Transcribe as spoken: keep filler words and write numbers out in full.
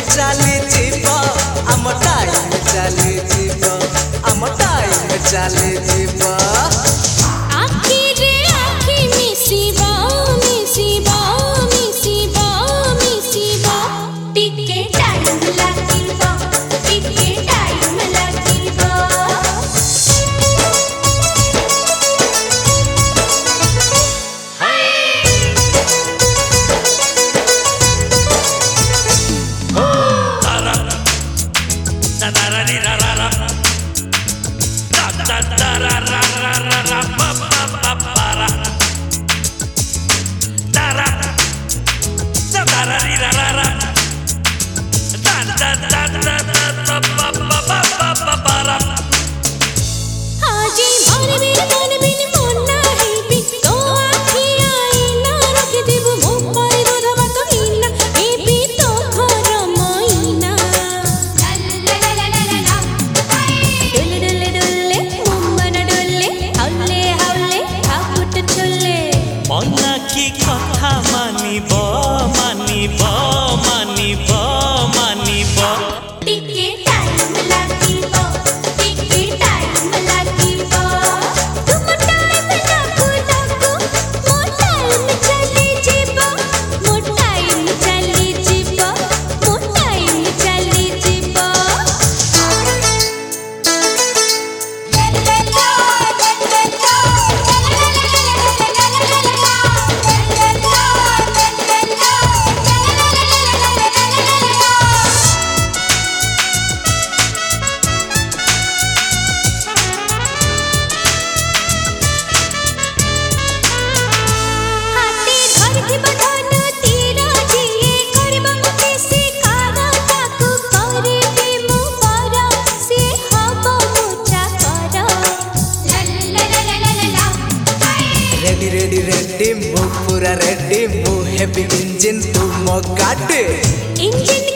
चली जीव आम टाइम चली जीव आम टाइम चली जीव कथा मानिब मानिब मानिब मानिब टिके टाइम लागिब टिके टाइम लागिब तुम टाइम लागू लागू मो टाइम चली जीव मो टाइम चली जीव मो टाइम चली जीव रेडी रेडी रेडी मु पूरा रेडी मु हैप्पी इंजन तू मो गाड़ी इंजन